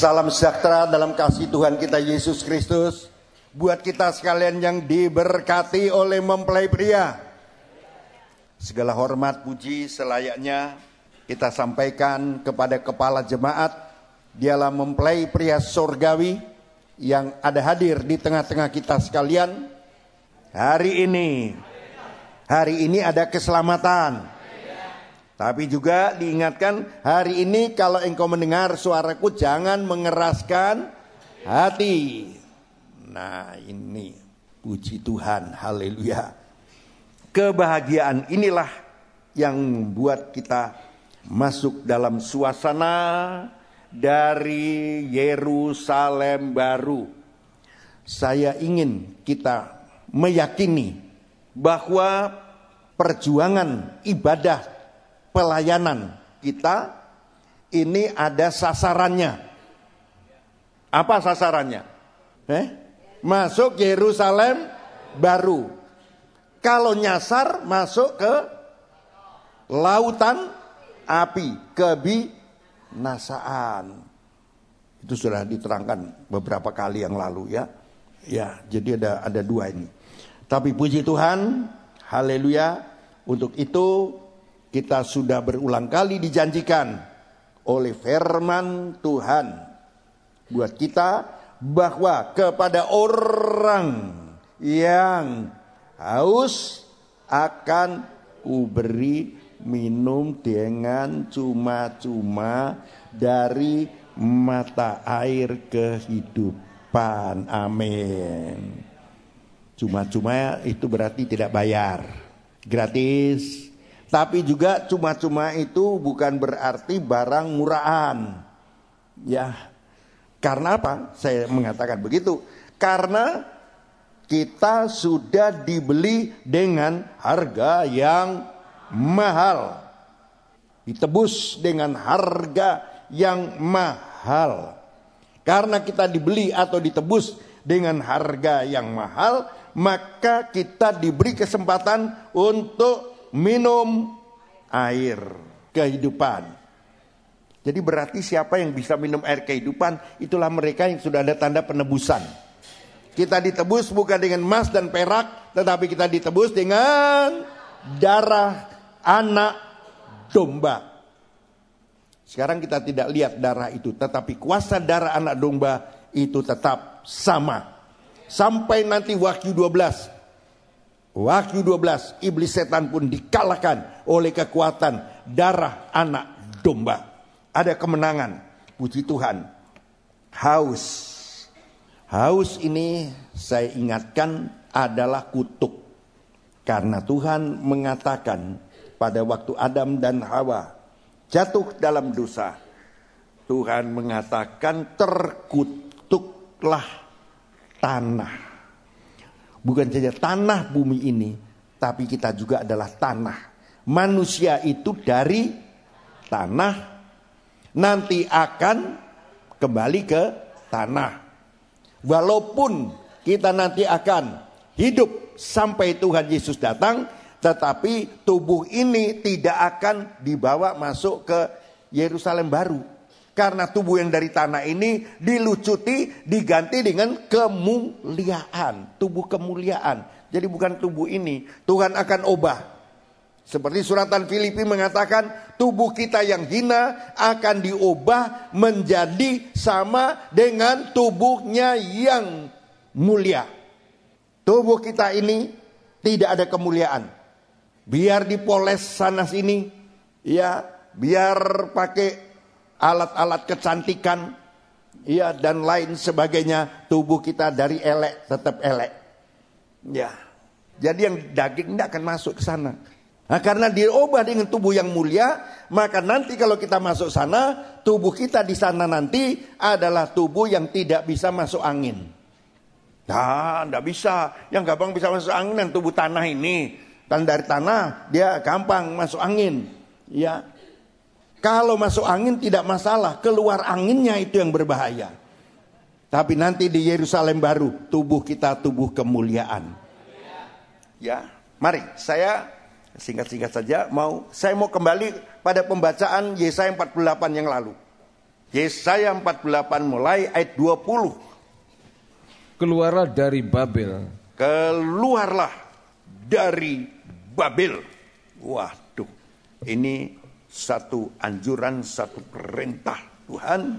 Salam sejahtera dalam kasih Tuhan kita Yesus Kristus. Buat kita sekalian yang diberkati oleh mempelai pria, segala hormat puji selayaknya kita sampaikan kepada kepala jemaat. Dialah mempelai pria surgawi yang ada hadir di tengah-tengah kita sekalian. Hari ini ada keselamatan. Tapi juga diingatkan, hari ini kalau engkau mendengar suaraku jangan mengeraskan hati. Nah, ini puji Tuhan, haleluya. Kebahagiaan inilah yang membuat kita masuk dalam suasana dari Yerusalem baru. Saya ingin kita meyakini bahwa perjuangan ibadah pelayanan kita ini ada sasarannya. Apa sasarannya? Masuk Yerusalem baru. Kalau nyasar masuk ke lautan api, kebinasaan. Itu sudah diterangkan beberapa kali yang lalu ya. Ya, jadi ada dua ini. Tapi puji Tuhan, haleluya, untuk itu kita sudah berulang kali dijanjikan oleh firman Tuhan buat kita bahwa kepada orang yang haus akan kuberi minum dengan cuma-cuma dari mata air kehidupan. Amin. Cuma-cuma itu berarti tidak bayar, gratis. Tapi juga cuma-cuma itu bukan berarti barang murahan. Ya. Karena apa? Saya mengatakan begitu. Karena kita sudah dibeli dengan harga yang mahal. Ditebus dengan harga yang mahal. Karena kita dibeli atau ditebus dengan harga yang mahal, maka kita diberi kesempatan untuk minum air kehidupan. Jadi berarti siapa yang bisa minum air kehidupan, itulah mereka yang sudah ada tanda penebusan. Kita ditebus bukan dengan emas dan perak, tetapi kita ditebus dengan darah anak domba. Sekarang kita tidak lihat darah itu, tetapi kuasa darah anak domba itu tetap sama. Sampai nanti Wahyu 12. Wahyu 12, iblis setan pun dikalahkan oleh kekuatan darah anak domba. Ada kemenangan, puji Tuhan. Haus ini saya ingatkan adalah kutuk. Karena Tuhan mengatakan pada waktu Adam dan Hawa jatuh dalam dosa, Tuhan mengatakan terkutuklah tanah. Bukan saja tanah bumi ini, tapi kita juga adalah tanah. Manusia itu dari tanah, nanti akan kembali ke tanah. Walaupun kita nanti akan hidup sampai Tuhan Yesus datang, tetapi tubuh ini tidak akan dibawa masuk ke Yerusalem baru. Karena tubuh yang dari tanah ini dilucuti, diganti dengan kemuliaan. Tubuh kemuliaan. Jadi bukan tubuh ini. Tuhan akan ubah. Seperti suratan Filipi mengatakan, tubuh kita yang hina akan diubah menjadi sama dengan tubuhnya yang mulia. Tubuh kita ini tidak ada kemuliaan. Biar dipoles sana sini, ya, biar pakai alat-alat kecantikan, ya, dan lain sebagainya, tubuh kita dari elek tetap elek. Ya. Jadi yang daging tidak akan masuk ke sana. Nah, karena diubah dengan tubuh yang mulia, maka nanti kalau kita masuk sana, tubuh kita di sana nanti adalah tubuh yang tidak bisa masuk angin. Nah, tidak bisa. Yang gampang bisa masuk angin dan tubuh tanah ini. Dan dari tanah dia gampang masuk angin. Ya. Kalau masuk angin tidak masalah, keluar anginnya itu yang berbahaya. Tapi nanti di Yerusalem baru, tubuh kita tubuh kemuliaan. Ya, mari saya singkat-singkat saja saya mau kembali pada pembacaan Yesaya 48 yang lalu. Yesaya 48 mulai ayat 20. Keluarlah dari Babel. Keluarlah dari Babel. Waduh, ini satu anjuran, satu perintah Tuhan.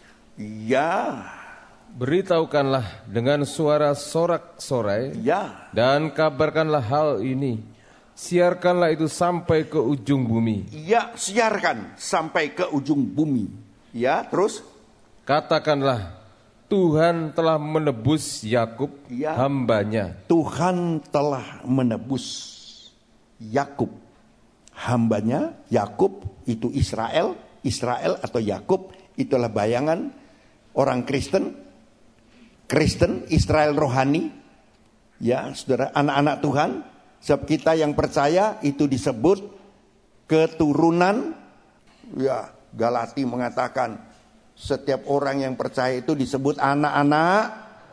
Ya, Beritahukanlah dengan suara sorak-sorai, ya, dan kabarkanlah hal ini. Siarkanlah itu sampai ke ujung bumi. ya, siarkan sampai ke ujung bumi. Ya, terus Katakanlah, Tuhan telah menebus Yakub, Ya. hambanya. Tuhan telah menebus Yakub, hambanya. Yakub itu Israel. Israel atau Yakub itulah bayangan orang Kristen. Kristen, Israel rohani. Ya, saudara, anak-anak Tuhan. Sebab kita yang percaya itu disebut keturunan. Ya, Galati mengatakan setiap orang yang percaya itu disebut anak-anak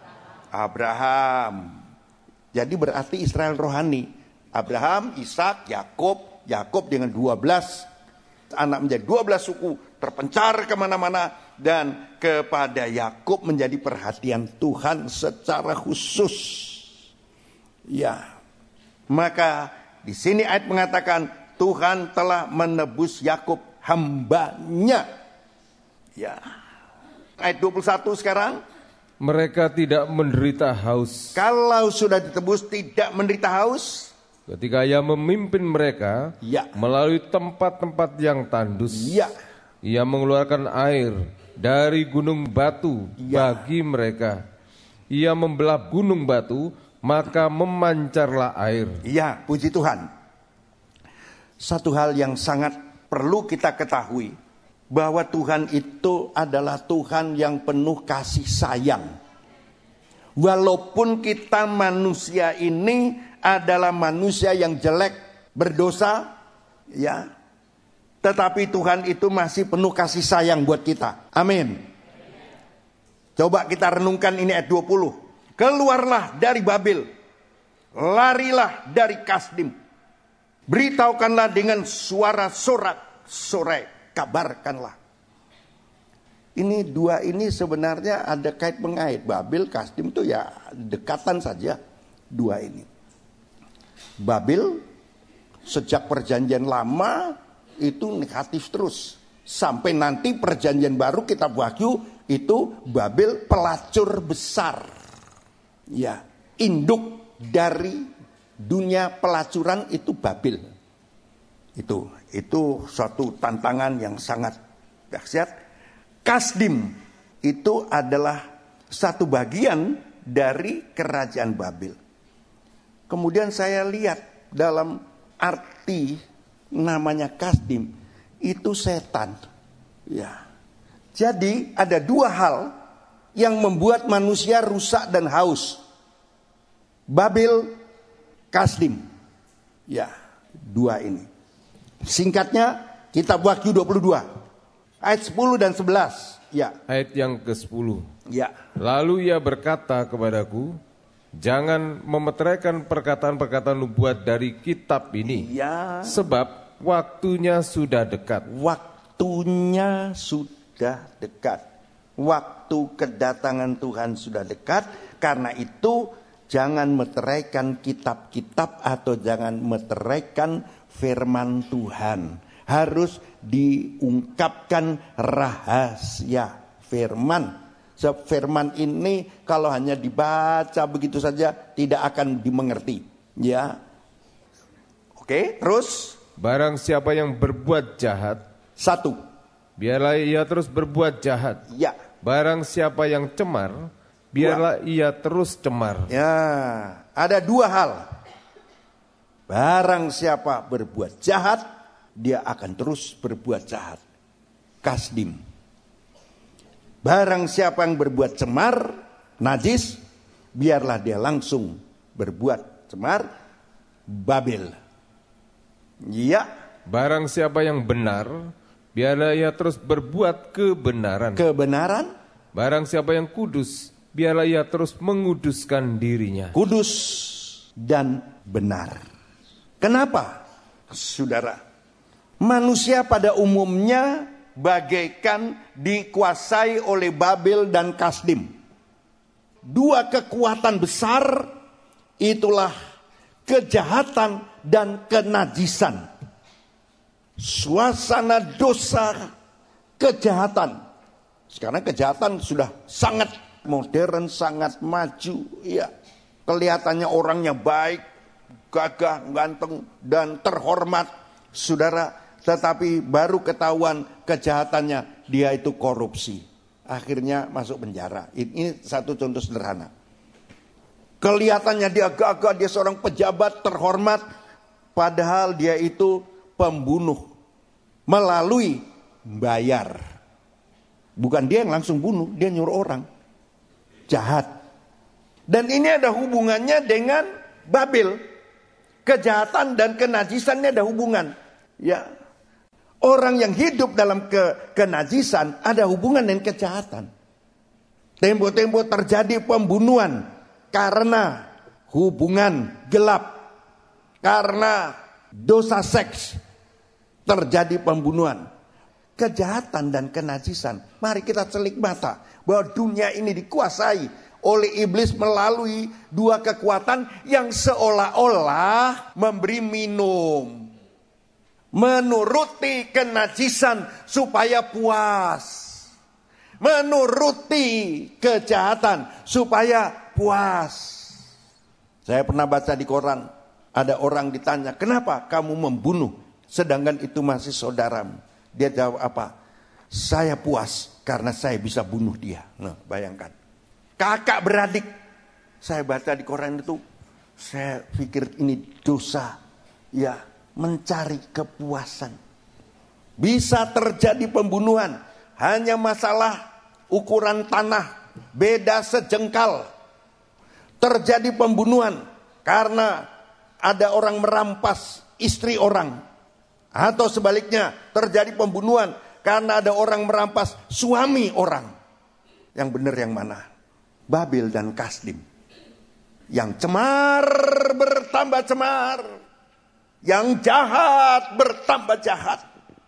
Abraham. Jadi berarti Israel rohani. Abraham, Ishak, Yakub. Yakub dengan 12 anak menjadi 12 suku, terpencar kemana-mana. Dan kepada Yakub menjadi perhatian Tuhan secara khusus. Ya, maka di sini ayat mengatakan Tuhan telah menebus Yakub, hambanya. Ya, ayat 21 sekarang. Mereka tidak menderita haus. Kalau sudah ditebus tidak menderita haus. Ketika ia memimpin mereka Ya. melalui tempat-tempat yang tandus. Ya. Ia mengeluarkan air dari gunung batu Ya. bagi mereka. Ia membelah gunung batu, maka memancarlah air. Ya, puji Tuhan. Satu hal yang sangat perlu kita ketahui, bahwa Tuhan itu adalah Tuhan yang penuh kasih sayang. Walaupun kita manusia ini adalah manusia yang jelek, berdosa, ya, tetapi Tuhan itu masih penuh kasih sayang buat kita. Amin. Coba kita renungkan ini ayat 20. Keluarlah dari Babel, larilah dari Kasdim. Beritahukanlah dengan suara sorak-sorai, kabarkanlah. Ini dua ini sebenarnya ada kait mengait. Babel, Kasdim itu ya dekatan saja dua ini. Babel sejak perjanjian lama itu negatif terus. Sampai nanti perjanjian baru kitab Wahyu itu Babel pelacur besar. Ya, induk dari dunia pelacuran itu Babel. Itu suatu tantangan yang sangat dahsyat. Kasdim itu adalah satu bagian dari kerajaan Babel. Kemudian saya lihat dalam arti namanya Kasdim itu setan. Ya. Jadi ada dua hal yang membuat manusia rusak dan haus. Babel, Kasdim. Ya, dua ini. Singkatnya kitab Wahyu 22 ayat 10 dan 11. Ya. Ayat yang ke-10. Ya. Lalu ia berkata kepadaku, jangan memeteraikan perkataan-perkataan nubuat dari kitab ini. Ya. Sebab waktunya sudah dekat. Waktunya sudah dekat. Waktu kedatangan Tuhan sudah dekat. Karena itu jangan meteraikan kitab-kitab atau jangan meteraikan firman Tuhan. Harus diungkapkan rahasia firman. Sebab firman ini kalau hanya dibaca begitu saja tidak akan dimengerti. Ya. Oke, terus Barang siapa yang berbuat jahat, 1. biarlah ia terus berbuat jahat. Ya. Barang siapa yang cemar, biarlah ia terus cemar. Ya, ada 2 hal. Barang siapa berbuat jahat, dia akan terus berbuat jahat. Kasdim. Barang siapa yang berbuat cemar, najis, biarlah dia langsung berbuat cemar, Babel. Ya. Barang siapa yang benar, biarlah ia terus berbuat kebenaran. Kebenaran. Barang siapa yang kudus, biarlah ia terus menguduskan dirinya. Kudus dan benar. Kenapa? Saudara, manusia pada umumnya bagaikan dikuasai oleh Babel dan Kasdim. Dua kekuatan besar, itulah kejahatan dan kenajisan. Suasana dosa, kejahatan. Sekarang kejahatan sudah sangat modern, sangat maju, ya. Kelihatannya orangnya baik, gagah, ganteng, dan terhormat, saudara. Tetapi baru ketahuan kejahatannya, dia itu korupsi. Akhirnya masuk penjara. Ini satu contoh sederhana. Kelihatannya dia gagah, dia seorang pejabat terhormat, padahal dia itu pembunuh melalui bayar. Bukan dia yang langsung bunuh, dia nyuruh orang. Jahat. Dan ini ada hubungannya dengan Babel. Kejahatan dan kenajisannya ada hubungan. Ya. Orang yang hidup dalam kenajisan ada hubungan dengan kejahatan. Tempo-tempo terjadi pembunuhan karena hubungan gelap. Karena dosa seks terjadi pembunuhan. Kejahatan dan kenajisan. Mari kita celik mata bahwa dunia ini dikuasai oleh iblis melalui dua kekuatan yang seolah-olah memberi minum. Menuruti kenajisan supaya puas. Menuruti kejahatan supaya puas. Saya pernah baca di koran, ada orang ditanya, kenapa kamu membunuh sedangkan itu masih saudaramu? Dia jawab apa? Saya puas karena saya bisa bunuh dia. Nah, bayangkan. Kakak beradik. Saya baca di koran itu, saya pikir ini dosa. Ya, mencari kepuasan. Bisa terjadi pembunuhan. Hanya masalah ukuran tanah. Beda sejengkal. Terjadi pembunuhan karena ada orang merampas istri orang. Atau sebaliknya terjadi pembunuhan karena ada orang merampas suami orang. Yang benar yang mana? Babel dan Kasdim. Yang cemar bertambah cemar. Yang jahat bertambah jahat.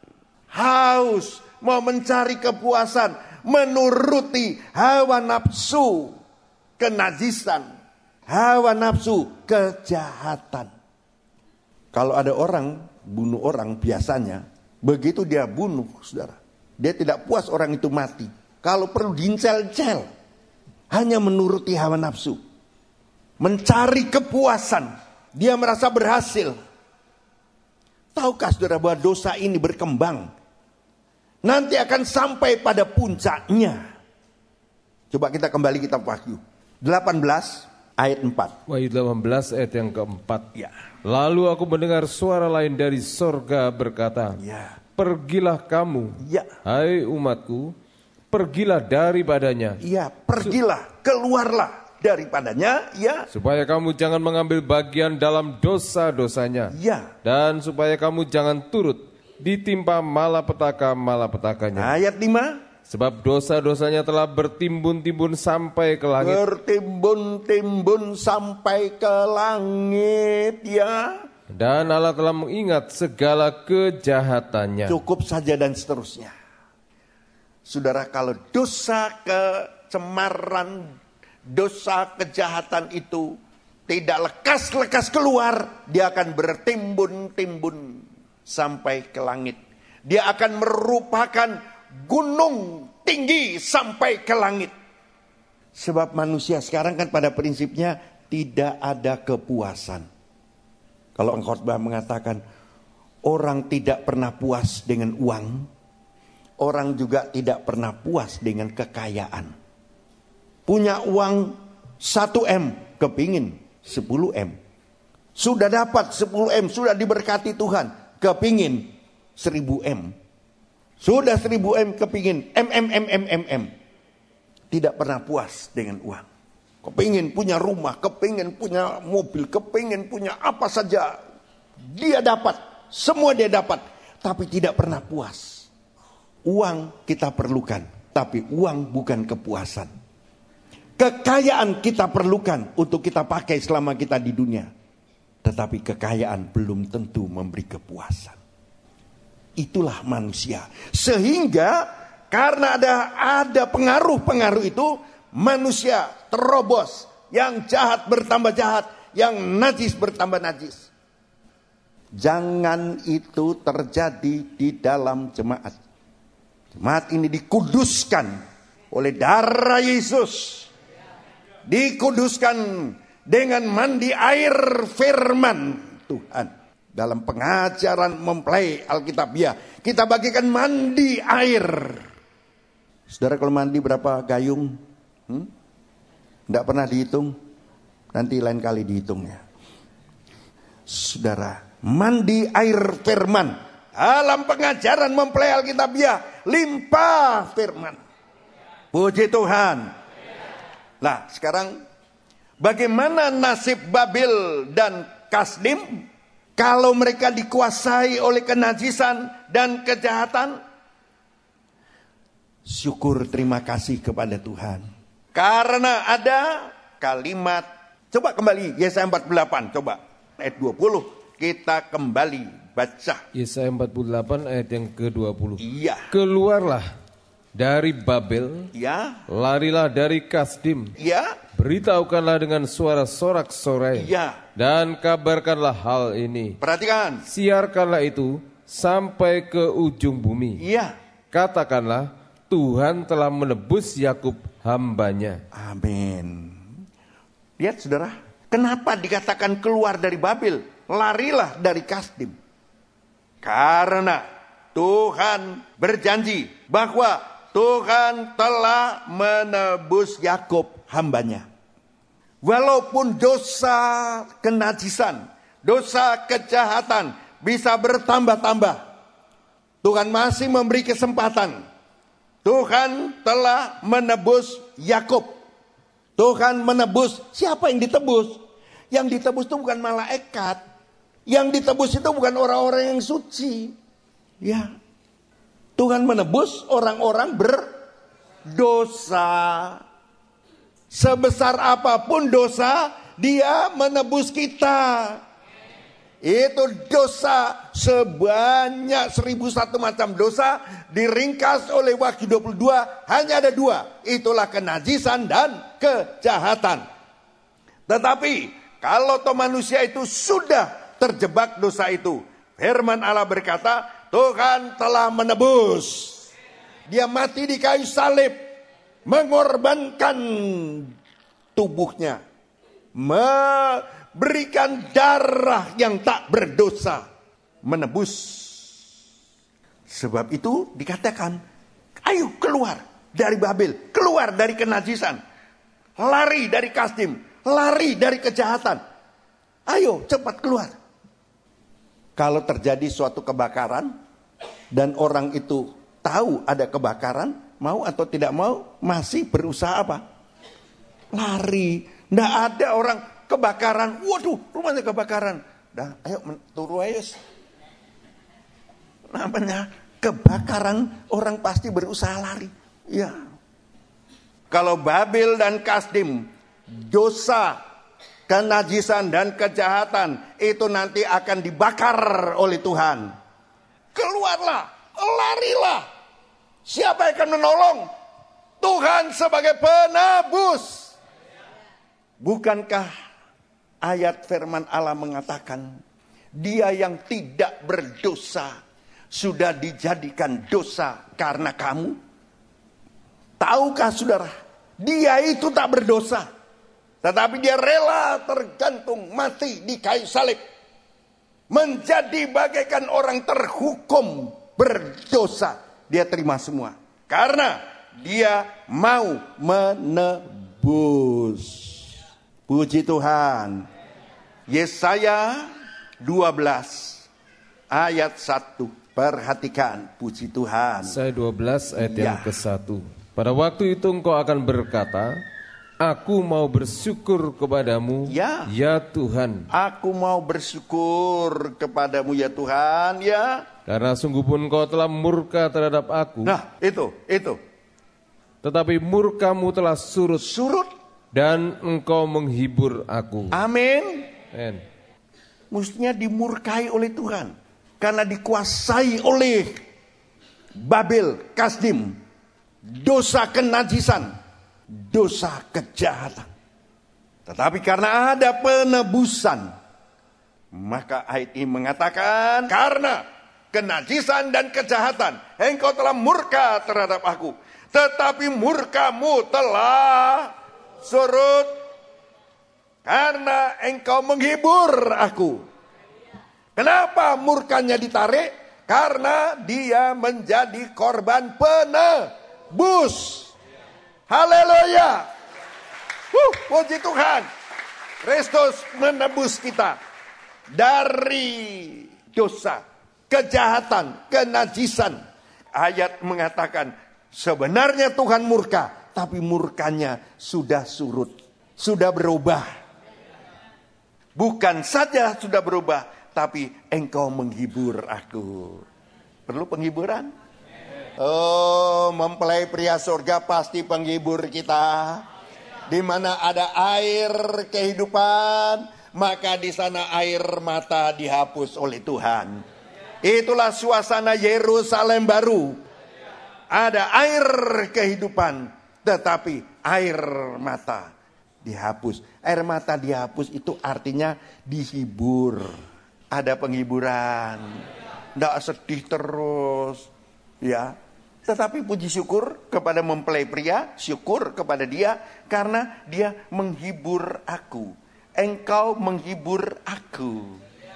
Haus mau mencari kepuasan. Menuruti hawa nafsu kenajisan. Hawa nafsu kejahatan. Kalau ada orang bunuh orang biasanya, begitu dia bunuh, saudara, dia tidak puas orang itu mati. Kalau perlu diincel-cel, hanya menuruti hawa nafsu, mencari kepuasan, dia merasa berhasil. Tahukah saudara bahwa dosa ini berkembang, nanti akan sampai pada puncaknya. Coba kita kembali kitab Wahyu 18 ayat 4. Wahyu 18 ayat yang keempat. Ya. Lalu aku mendengar suara lain dari sorga berkata, Ya. Pergilah kamu, Ya. hai umatku, pergilah daripadanya. Ya, pergilah, keluarlah daripadanya, ya. Supaya kamu jangan mengambil bagian dalam dosa-dosanya. Ya. Dan supaya kamu jangan turut ditimpa malapetaka-malapetakanya. Ayat 5. Sebab dosa-dosanya telah bertimbun-timbun sampai ke langit. Bertimbun-timbun sampai ke langit, ya. Dan Allah telah mengingat segala kejahatannya. Cukup saja dan seterusnya. Saudara, kalau dosa kecemaran, dosa kejahatan itu tidak lekas-lekas keluar, dia akan bertimbun-timbun sampai ke langit. Dia akan merupakan gunung tinggi sampai ke langit. Sebab manusia sekarang kan pada prinsipnya tidak ada kepuasan. Kalau khotbah mengatakan orang tidak pernah puas dengan uang, orang juga tidak pernah puas dengan kekayaan. Punya uang 1M, kepingin 10M. Sudah dapat 10M, sudah diberkati Tuhan, kepingin 1000M. Sudah 1000M kepingin M. Tidak pernah puas dengan uang. Kepingin punya rumah, kepingin punya mobil, kepingin punya apa saja. Dia dapat, semua dia dapat. Tapi tidak pernah puas. Uang kita perlukan, tapi uang bukan kepuasan. Kekayaan kita perlukan untuk kita pakai selama kita di dunia. Tetapi kekayaan belum tentu memberi kepuasan. Itulah manusia. Sehingga karena ada pengaruh-pengaruh itu, manusia terobos. Yang jahat bertambah jahat, yang najis bertambah najis. Jangan itu terjadi di dalam jemaat. Jemaat ini dikuduskan oleh darah Yesus. Dikuduskan dengan mandi air firman Tuhan. Dalam pengajaran mempelai Alkitabiah, kita bagikan mandi air. Saudara, kalau mandi berapa gayung? Tidak pernah dihitung? Nanti lain kali dihitung ya. Saudara, mandi air firman. Dalam pengajaran mempelai Alkitabiah, limpah firman. Puji Tuhan. Nah, sekarang bagaimana nasib Babel dan Kasdim? Kalau mereka dikuasai oleh kenajisan dan kejahatan, syukur terima kasih kepada Tuhan. Karena ada kalimat, coba kembali Yesaya 48, coba ayat 20, kita kembali baca. Yesaya 48 ayat yang ke-20. Iya. Keluarlah dari Babel, Iya. larilah dari Kasdim. Iya. Beritahukanlah dengan suara sorak-sorai. Iya. Dan kabarkanlah hal ini. Perhatikan. Siarkanlah itu sampai ke ujung bumi. Iya. Katakanlah, Tuhan telah menebus Yakub hambanya. Amin. Lihat saudara, kenapa dikatakan keluar dari Babel? Larilah dari Kasdim. Karena Tuhan berjanji bahwa Tuhan telah menebus Yakub hambanya. Walaupun dosa kenajisan, dosa kejahatan bisa bertambah-tambah, Tuhan masih memberi kesempatan. Tuhan telah menebus Yakub. Tuhan menebus, siapa yang ditebus? Yang ditebus itu bukan malaikat. Yang ditebus itu bukan orang-orang yang suci. Ya. Tuhan menebus orang-orang berdosa. Sebesar apapun dosa, Dia menebus kita. Itu dosa sebanyak 1001 macam dosa diringkas oleh Wahyu 22, hanya ada 2. Itulah kenajisan dan kejahatan. Tetapi kalau toh manusia itu sudah terjebak dosa itu, firman Allah berkata, Tuhan telah menebus. Dia mati di kayu salib, mengorbankan tubuhnya, memberikan darah yang tak berdosa, menebus. Sebab itu dikatakan, ayo keluar dari Babel, keluar dari kenajisan, lari dari Kasdim, lari dari kejahatan. Ayo cepat keluar. Kalau terjadi suatu kebakaran dan orang itu tahu ada kebakaran, mau atau tidak mau masih berusaha apa? Lari. Nggak ada orang kebakaran, waduh rumahnya kebakaran, dah ayo turun ayo. Namanya kebakaran, orang pasti berusaha lari. Ya. Kalau Babel dan Kasdim, dosa, kenajisan dan kejahatan itu nanti akan dibakar oleh Tuhan. Keluarlah, larilah. Siapa yang akan menolong? Tuhan sebagai penebus. Bukankah ayat firman Allah mengatakan, Dia yang tidak berdosa sudah dijadikan dosa karena kamu? Tahukah saudara, Dia itu tak berdosa, tetapi Dia rela tergantung mati di kayu salib, menjadi bagaikan orang terhukum berdosa. Dia terima semua karena Dia mau menebus. Puji Tuhan. Yesaya 12 ayat 1. Perhatikan, puji Tuhan. Yesaya 12 ayat yang ke-1. Pada waktu itu engkau akan berkata, Aku mau bersyukur kepadamu, ya Tuhan. Aku mau bersyukur kepadamu, ya Tuhan, ya. Karena sungguh pun engkau telah murka terhadap aku. Nah, itu. Tetapi murkamu telah surut. Dan engkau menghibur aku. Amin. Amen. Mestinya dimurkai oleh Tuhan. karena dikuasai oleh Babel, Kasdim, dosa kenajisan, dosa kejahatan. Tetapi karena ada penebusan, maka ayat ini mengatakan, karena kenajisan dan kejahatan, engkau telah murka terhadap aku, tetapi murkamu telah surut karena engkau menghibur aku. Kenapa murkanya ditarik? Karena dia menjadi korban penebus. Haleluya. Puji Tuhan. Kristus menebus kita dari dosa, kejahatan, kenajisan. Ayat mengatakan sebenarnya Tuhan murka, tapi murkanya sudah surut, sudah berubah. Bukan saja sudah berubah, tapi engkau menghibur aku. Perlu penghiburan? Oh, mempelai pria surga pasti penghibur kita. Di mana ada air kehidupan, maka di sana air mata dihapus oleh Tuhan. Itulah suasana Yerusalem baru. Ada air kehidupan, tetapi air mata dihapus. Air mata dihapus itu artinya dihibur. Ada penghiburan. Tidak sedih terus. Ya. Tetapi puji syukur kepada mempelai pria. Syukur kepada dia. Karena dia menghibur aku. Engkau menghibur aku.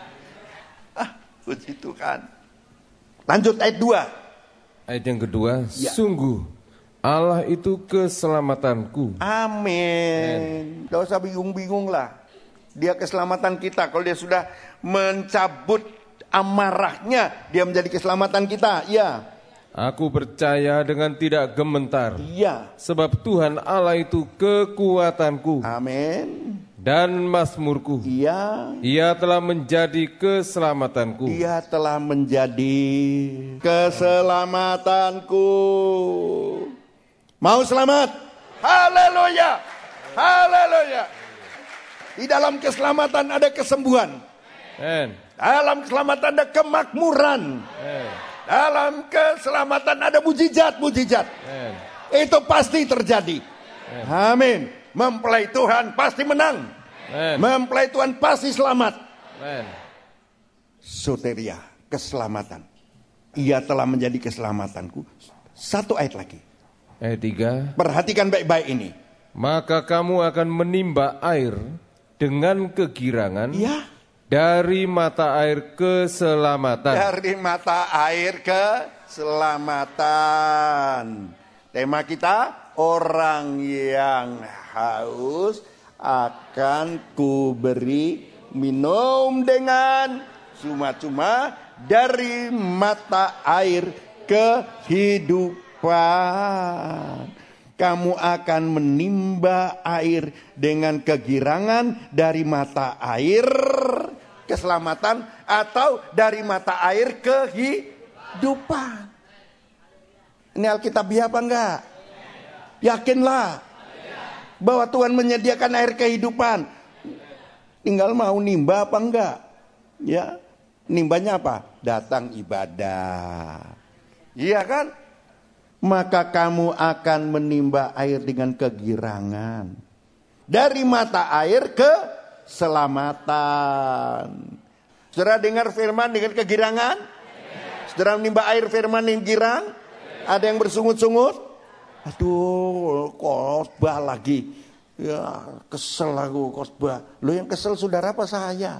Puji Tuhan. Lanjut ayat 2. Ayat yang kedua. Ya. Sungguh Allah itu keselamatanku. Amin. Tidak usah bingung-bingung lah. Dia keselamatan kita. Kalau dia sudah mencabut amarahnya, dia menjadi keselamatan kita. Ya. Aku percaya dengan tidak gementar. Ya. Sebab Tuhan Allah itu kekuatanku. Amin. Dan mazmurku. Iya. Ia telah menjadi keselamatanku. Ia telah menjadi keselamatanku. Mau selamat? Haleluya. Haleluya. Di dalam keselamatan ada kesembuhan. Amen. Dalam keselamatan ada kemakmuran. Amen. Dalam keselamatan ada mujizat-mujizat. Itu pasti terjadi. Amin. Mempelai Tuhan pasti menang. Amen. Mempelai Tuhan pasti selamat. Amen. Soteria, keselamatan. Ia telah menjadi keselamatanku. Satu ayat lagi. Ayat 3. Perhatikan baik-baik ini. Maka kamu akan menimba air dengan kegirangan. Ya. Dari mata air keselamatan. Dari mata air keselamatan. Tema kita, orang yang haus akan kuberi minum dengan cuma-cuma dari mata air kehidupan. Kamu akan menimba air dengan kegirangan dari mata air keselamatan atau dari mata air kehidupan. Ini Alkitabiah apa enggak? Yakinlah bahwa Tuhan menyediakan air kehidupan. Tinggal mau nimba apa enggak? Ya, nimbanya apa? Datang ibadah. Iya kan? Maka kamu akan menimba air dengan kegirangan. Dari mata air keselamatan. Saudara dengar firman dengan kegirangan? Saudara menimba air firman yang girang? Ada yang bersungut-sungut? Aduh, khotbah lagi. Ya, kesel aku khotbah. Lo yang kesel saudara apa saya?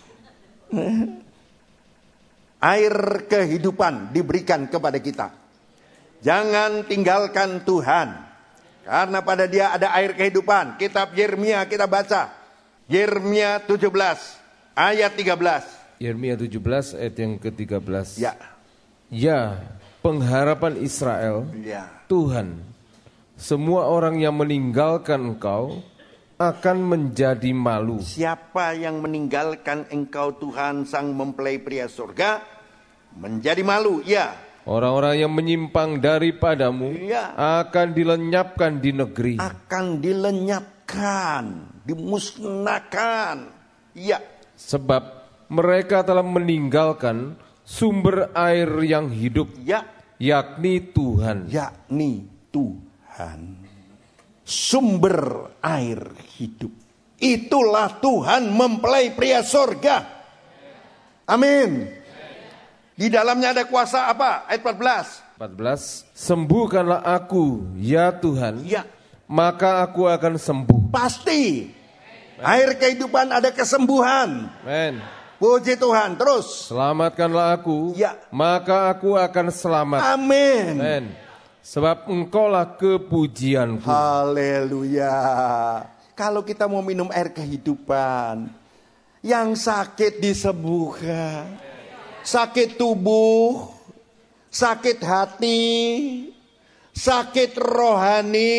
Air kehidupan diberikan kepada kita. Jangan tinggalkan Tuhan. Karena pada dia ada air kehidupan. Kitab Yeremia kita baca. Yeremia 17 ayat 13. Yeremia 17 ayat yang ke-13. Ya. Ya, pengharapan Israel. Ya. Tuhan, semua orang yang meninggalkan engkau akan menjadi malu. Siapa yang meninggalkan engkau Tuhan sang mempelai pria surga menjadi malu. Ya. Orang-orang yang menyimpang daripadamu ya. akan dilenyapkan di negeri. Akan dilenyapkan, dimusnahkan. Ya. Sebab mereka telah meninggalkan sumber air yang hidup, yakni Tuhan. Yakni Tuhan. Sumber air hidup. Itulah Tuhan mempelai pria sorga. Amin. Di dalamnya ada kuasa apa? Ayat 14. Sembuhkanlah aku, ya Tuhan. Maka aku akan sembuh. Pasti. Air kehidupan ada kesembuhan. Amin. Puji Tuhan. Terus. Selamatkanlah aku. Maka aku akan selamat. Amin. Amin. Sebab engkaulah kepujianku. Haleluya. Kalau kita mau minum air kehidupan, yang sakit disembuhkan. Sakit tubuh, sakit hati, sakit rohani,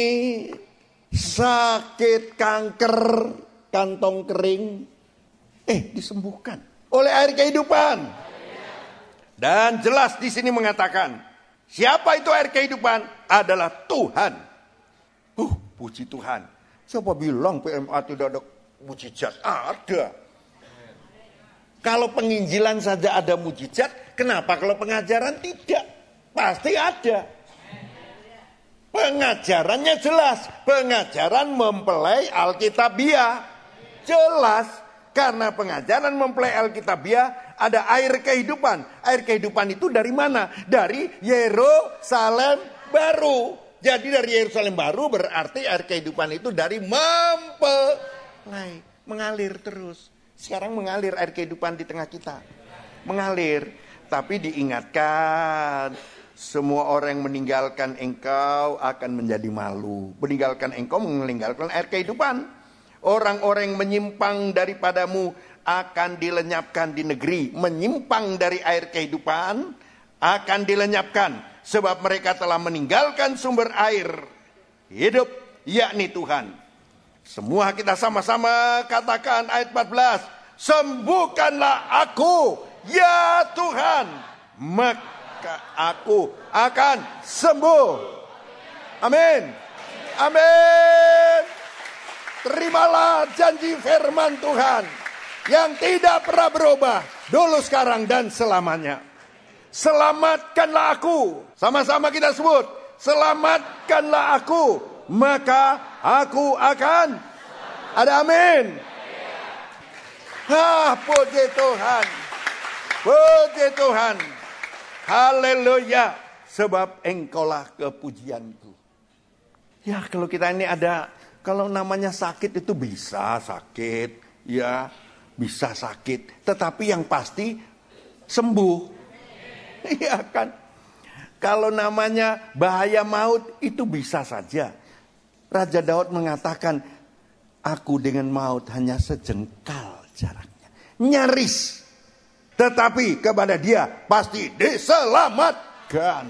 sakit kanker, kantong kering, disembuhkan oleh air kehidupan. Dan jelas di sini mengatakan, siapa itu air kehidupan? Adalah Tuhan. Puji Tuhan. Siapa bilang PMA tidak ada mujizat? Ada. Kalau penginjilan saja ada mujizat, kenapa kalau pengajaran tidak? Pasti ada. Pengajarannya jelas. Pengajaran mempelai Alkitabiah. Jelas. Karena pengajaran mempelai Alkitabiah ada air kehidupan. Air kehidupan itu dari mana? Dari Yerusalem baru. Jadi dari Yerusalem baru berarti air kehidupan itu dari mempelai. Mengalir terus. Sekarang mengalir air kehidupan di tengah kita. Mengalir. Tapi diingatkan, semua orang yang meninggalkan engkau akan menjadi malu. Meninggalkan engkau meninggalkan air kehidupan. Orang-orang yang menyimpang daripadamu akan dilenyapkan di negeri. Menyimpang dari air kehidupan akan dilenyapkan. Sebab mereka telah meninggalkan sumber air hidup, yakni Tuhan. Semua kita sama-sama katakan ayat 14. Sembuhkanlah aku, ya Tuhan. Maka aku akan sembuh. Amin. Amin. Terimalah janji firman Tuhan yang tidak pernah berubah, dulu, sekarang, dan selamanya. Selamatkanlah aku. Sama-sama kita sebut. Selamatkanlah aku. Maka aku akan. Ada amin. Puji Tuhan. Puji Tuhan. Haleluya. Sebab engkaulah kepujianku. Ya, kalau kita ini ada, kalau namanya sakit itu bisa sakit. Ya, bisa sakit. Tetapi yang pasti sembuh. Iya kan? Kalau namanya bahaya maut itu bisa saja. Raja Daud mengatakan, aku dengan maut hanya sejengkal jaraknya. Nyaris. Tetapi kepada dia pasti diselamatkan.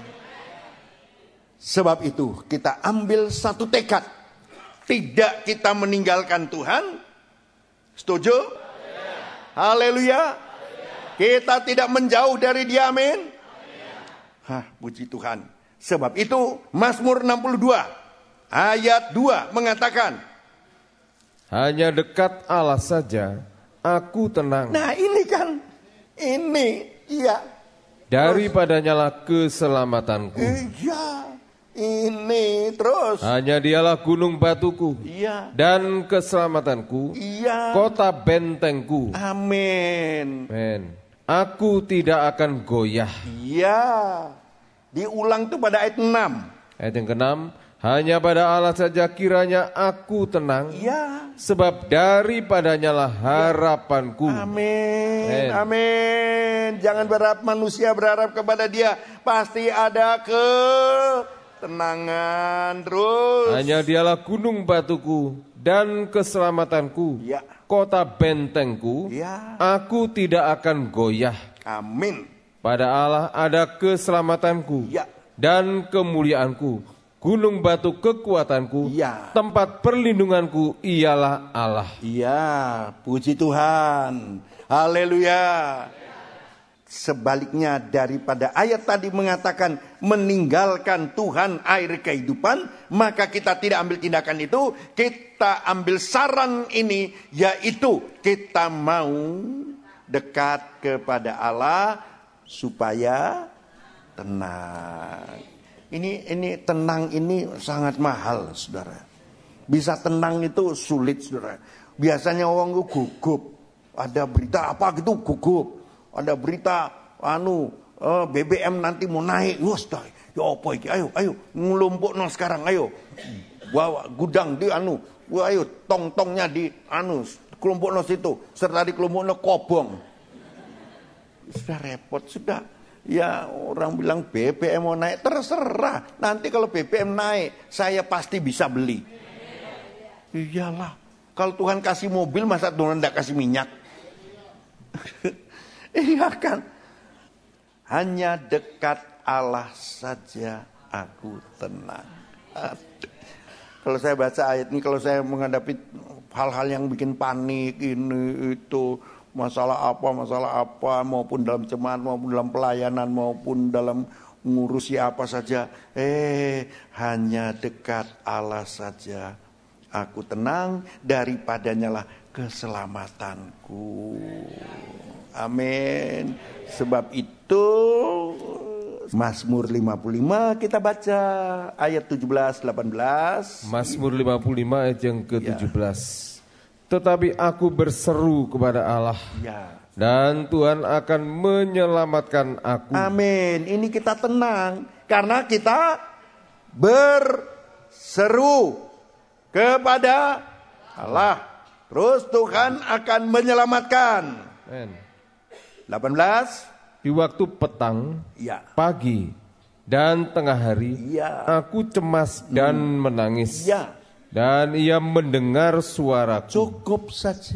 Sebab itu kita ambil satu tekad. Tidak kita meninggalkan Tuhan. Setuju? Haleluya. Kita tidak menjauh dari dia, amin. Puji Tuhan. Sebab itu Mazmur 62 ayat 2 mengatakan, hanya dekat Allah saja aku tenang. Nah ini kan, ini iya. Daripadanya lah keselamatanku. Iya, ini terus. Hanya dialah gunung batuku. Iya. Dan keselamatanku. Iya. Kota bentengku. Amin. Amin. Aku tidak akan goyah. Iya. Diulang tuh pada ayat 6. Ayat yang ke-6. Hanya pada Allah saja kiranya aku tenang. Iya. Sebab daripadanya lah harapanku. Amin. Amin. Jangan berharap manusia, berharap kepada dia. Pasti ada ketenangan terus. Hanya dialah gunung batuku dan keselamatanku. Ya. Kota bentengku. Ya. Aku tidak akan goyah. Amin. Pada Allah ada keselamatanku. Ya. Dan kemuliaanku. Gunung batu kekuatanku. Ya. Tempat perlindunganku ialah Allah. Iya, puji Tuhan. Haleluya. Sebaliknya daripada ayat tadi mengatakan meninggalkan Tuhan air kehidupan, maka kita tidak ambil tindakan itu, kita ambil saran ini, yaitu kita mau dekat kepada Allah, supaya tenang. Ini tenang ini sangat mahal, saudara. Bisa tenang itu sulit, saudara. Biasanya orang itu gugup. Ada berita apa gitu gugup. Ada berita BBM nanti mau naik. Wah, ya apa iki? Ayo ngelumpukno sekarang, ayo. Bawa gudang di Wah, ayo tong-tongnya di kelompokno situ. Serta di kelompokno kobong. Sudah repot, sudah. Ya orang bilang BBM mau naik, terserah. Nanti kalau BBM naik, saya pasti bisa beli. Iyalah. Kalau Tuhan kasih mobil, masa Tuhan tidak kasih minyak? Iya kan? Hanya dekat Allah saja aku tenang. Kalau saya baca ayat ini, kalau saya menghadapi hal-hal yang bikin panik, ini itu, masalah apa, maupun dalam jemaat, maupun dalam pelayanan, maupun dalam ngurusi apa saja. Hanya dekat Allah saja aku tenang, daripadanya lah keselamatanku. Amin. Sebab itu Mazmur 55 kita baca ayat 17-18. Mazmur 55 ayat yang ke-17. Tetapi aku berseru kepada Allah, dan Tuhan akan menyelamatkan aku. Amin. Ini kita tenang karena kita berseru kepada Allah. Terus Tuhan akan menyelamatkan. Amen. 18. Di waktu petang, pagi, dan tengah hari, aku cemas dan menangis. Dan ia mendengar suaraku. Cukup saja.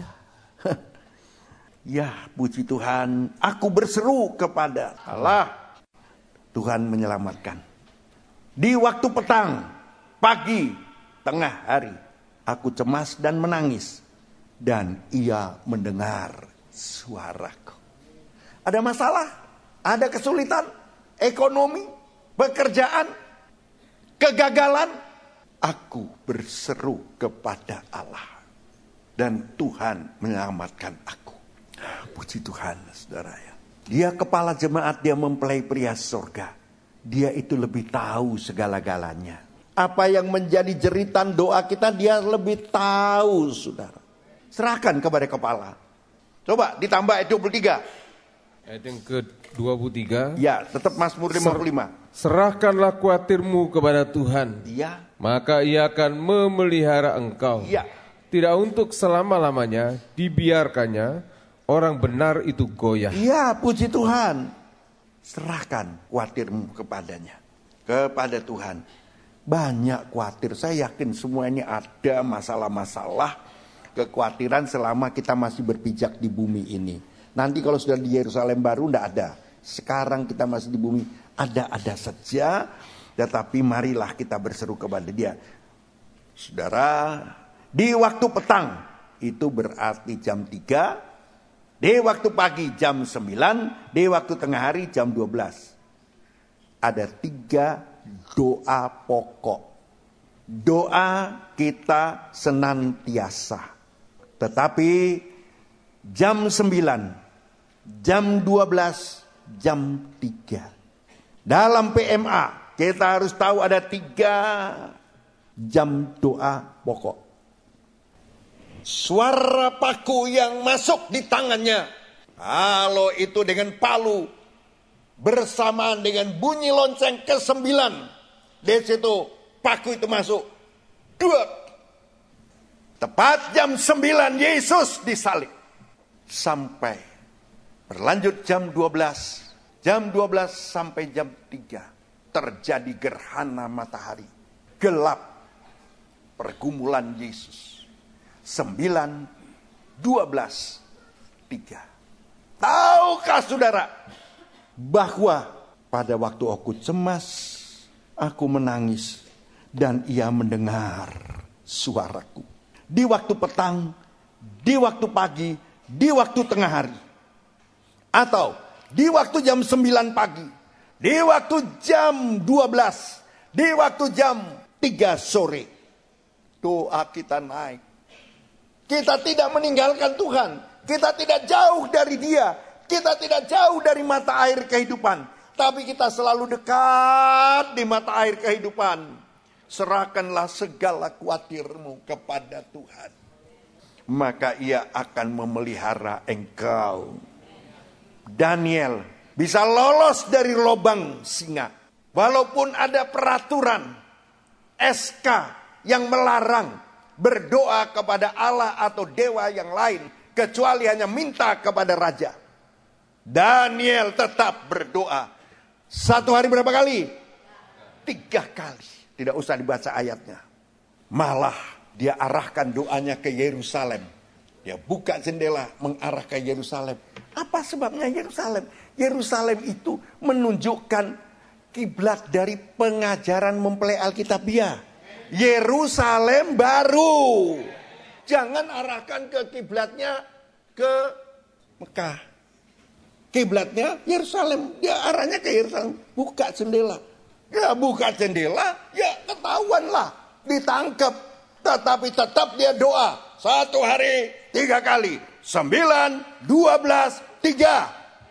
Ya, puji Tuhan. Aku berseru kepada Allah. Tuhan menyelamatkan. Di waktu petang, pagi, tengah hari, aku cemas dan menangis. Dan ia mendengar suaraku. Ada masalah, ada kesulitan, ekonomi, pekerjaan, kegagalan. Aku berseru kepada Allah. Dan Tuhan menyelamatkan aku. Puji Tuhan, saudara ya. Dia kepala jemaat, dia mempelai pria surga. Dia itu lebih tahu segala-galanya. Apa yang menjadi jeritan doa kita, dia lebih tahu, saudara. Serahkan kepada kepala. Coba ditambah ayat 23. Ayat yang ke-23. Ya, tetap Mazmur 55. Serahkanlah khawatirmu kepada Tuhan. Ya. Maka ia akan memelihara engkau. Ya. Tidak untuk selama-lamanya dibiarkannya orang benar itu goyah. Ya, puji Tuhan. Serahkan khawatirmu kepadanya. Kepada Tuhan. Banyak khawatir. Saya yakin semua ini ada masalah-masalah. Kekhawatiran selama kita masih berpijak di bumi ini. Nanti kalau sudah di Yerusalem baru tidak ada. Sekarang kita masih di bumi, ada-ada saja. Tetapi marilah kita berseru kepada Dia. Saudara, di waktu petang itu berarti jam 3. Di waktu pagi jam 9. Di waktu tengah hari jam 12. Ada 3 doa pokok. Doa kita senantiasa. Tetapi jam 9, jam 12, jam 3. Dalam PMA kita harus tahu ada 3 jam doa pokok. Suara paku yang masuk di tangannya, kalau itu dengan palu bersamaan dengan bunyi lonceng ke-9, di situ paku itu masuk. Tepat jam 9 Yesus disalib. Sampai berlanjut jam 12. Jam 12 sampai jam 3. Terjadi gerhana matahari. Gelap. Pergumulan Yesus. 9, 12, 3. Tahukah saudara bahwa pada waktu aku cemas, aku menangis, dan Ia mendengar suaraku. Di waktu petang, di waktu pagi, di waktu tengah hari. Atau di waktu jam 9 pagi, di waktu jam 12, di waktu jam 3 sore. Doa kita naik. Kita tidak meninggalkan Tuhan. Kita tidak jauh dari Dia. Kita tidak jauh dari mata air kehidupan, tapi kita selalu dekat di mata air kehidupan. Serahkanlah segala khawatirmu kepada Tuhan, maka Ia akan memelihara engkau. Daniel bisa lolos dari lubang singa. Walaupun ada peraturan SK yang melarang berdoa kepada Allah atau dewa yang lain, kecuali hanya minta kepada raja. Daniel tetap berdoa. Satu hari berapa kali? 3 kali. Tidak usah dibaca ayatnya. Malah dia arahkan doanya ke Yerusalem. Dia buka jendela mengarah ke Yerusalem. Apa sebabnya Yerusalem? Yerusalem itu menunjukkan kiblat dari pengajaran mempelai Alkitabiah. Yerusalem baru. Jangan arahkan ke kiblatnya ke Mekah. Kiblatnya Yerusalem. Dia arahnya ke Yerusalem. Buka jendela. Ya buka jendela, ya ketahuanlah. Ditangkap. Tetapi tetap dia doa. 1 hari 3 kali. 9, 12, 3.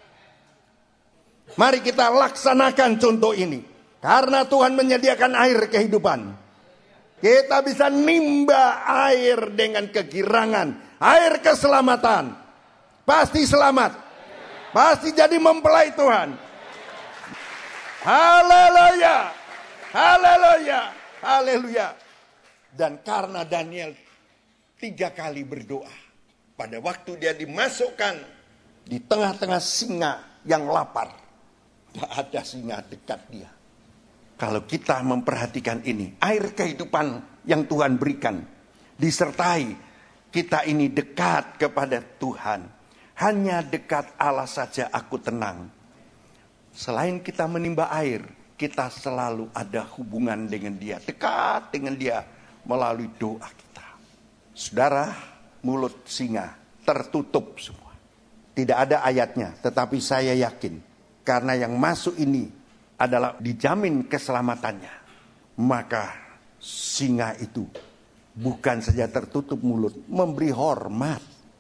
Mari kita laksanakan contoh ini. Karena Tuhan menyediakan air kehidupan. Kita bisa nimba air dengan kegirangan. Air keselamatan. Pasti selamat. Pasti jadi mempelai Tuhan. Haleluya. Haleluya. Haleluya. Dan karena Daniel 3 kali berdoa. Pada waktu dia dimasukkan di tengah-tengah singa yang lapar. Tidak ada singa dekat dia. Kalau kita memperhatikan ini, air kehidupan yang Tuhan berikan, disertai kita ini dekat kepada Tuhan. Hanya dekat Allah saja aku tenang. Selain kita menimba air, kita selalu ada hubungan dengan Dia, dekat dengan Dia melalui doa kita. Saudara, mulut singa tertutup semua. Tidak ada ayatnya, tetapi saya yakin karena yang masuk ini adalah dijamin keselamatannya. Maka singa itu bukan saja tertutup mulut, memberi hormat.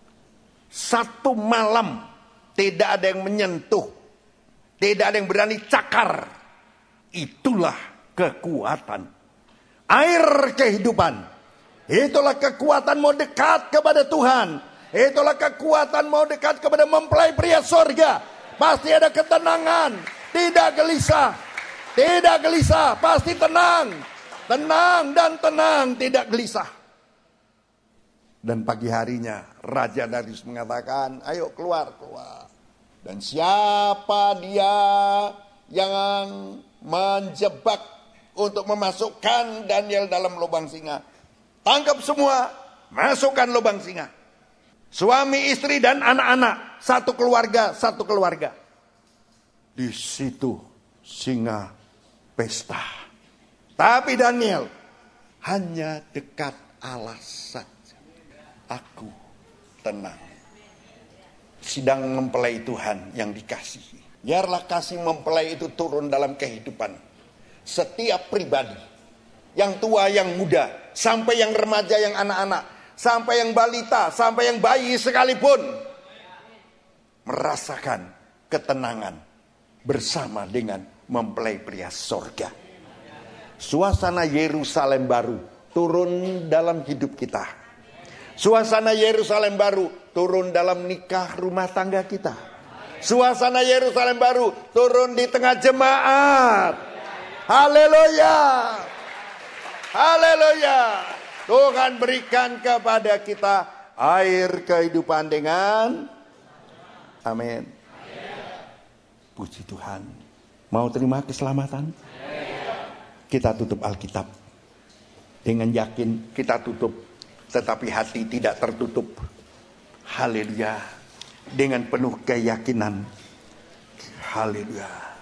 1 malam tidak ada yang menyentuh, tidak ada yang berani cakar. Itulah kekuatan air kehidupan. Itulah kekuatan mau dekat kepada Tuhan. Itulah kekuatan mau dekat kepada mempelai pria sorga. Pasti ada ketenangan, tidak gelisah. Tidak gelisah, pasti tenang. Tenang dan tenang, tidak gelisah. Dan pagi harinya Raja Darius mengatakan, ayo keluar. Dan siapa dia yang menjebak untuk memasukkan Daniel dalam lubang singa? Tangkap semua, masukkan lubang singa. Suami, istri, dan anak-anak. Satu keluarga. Di situ singa pesta. Tapi Daniel hanya dekat Allah saja. Aku tenang. Sidang mempelai Tuhan yang dikasihi. Biarlah kasih mempelai itu turun dalam kehidupan setiap pribadi. Yang tua, yang muda, sampai yang remaja, yang anak-anak, sampai yang balita, sampai yang bayi sekalipun. Merasakan ketenangan bersama dengan mempelai pria sorga. Suasana Yerusalem baru turun dalam hidup kita. Suasana Yerusalem baru turun dalam nikah rumah tangga kita. Suasana Yerusalem baru turun di tengah jemaat. Haleluya. Haleluya. Tuhan berikan kepada kita air kehidupan dengan amin. Puji Tuhan. Mau terima keselamatan? Kita tutup Alkitab. Dengan yakin kita tutup. Tetapi hati tidak tertutup. Haleluya. Dengan penuh keyakinan. Haleluya.